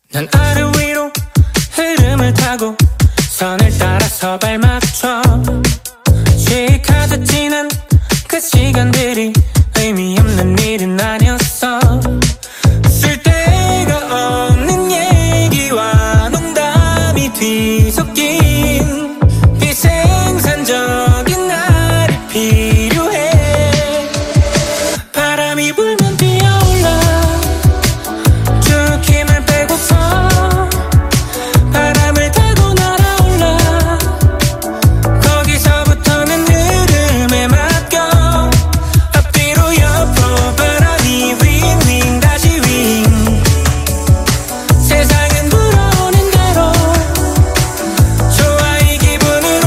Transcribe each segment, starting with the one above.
난 아래 위로 흐름을 타고 선을 따라서 발맞춰 시카듯 지난 그 시간들이 의미 없는 일은 아니었어. 쓸데가 없는 얘기와 농담이 뒤섞인 비생산적인 날이 필요해. 바람이 불면 뛰어올라 쭉 힘을 빼고서 바람을 타고 날아올라. 거기서부터는 흐름에 맡겨 앞뒤로 옆으로 바람이 윙윙 다시 윙. 세상은 불어오는 대로 좋아 이 기분으로.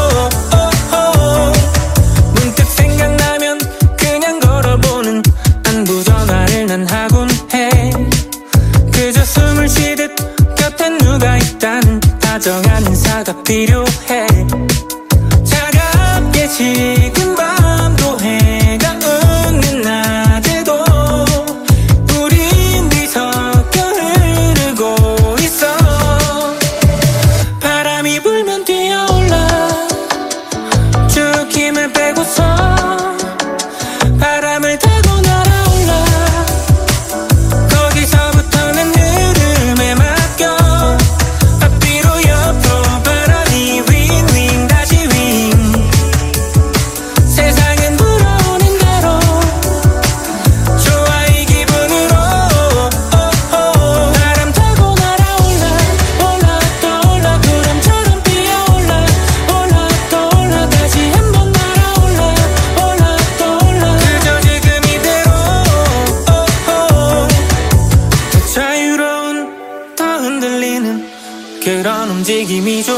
문득 생각나면 그냥 걸어보는 안부전화를 난 하곤 해. 그저 숨을 쉬듯 곁엔 누가 있다는 다정한 인사가 필요해. 차갑게 지금 밤도 해가 웃는 낮에도 우린 뒤섞여 흐르고 있어. 바람이 불면 뛰어올라 쭉 힘을 빼고서 바람을 타고 날아올라. 거기서부터는 흐름에 맡겨 앞뒤로 옆으로 바람이 윙윙 다시 윙. 세상은 불어오는 대로 좋아 이 기분으로. 바람 타고 날아올라 올라 또 올라 구름처럼 피어올라 올라 또 올라 다시 한번 날아올라 올라 또 올라. 그저 지금 이대로 더 자유로운 더 흔들리는 그런 움직임이 좋아.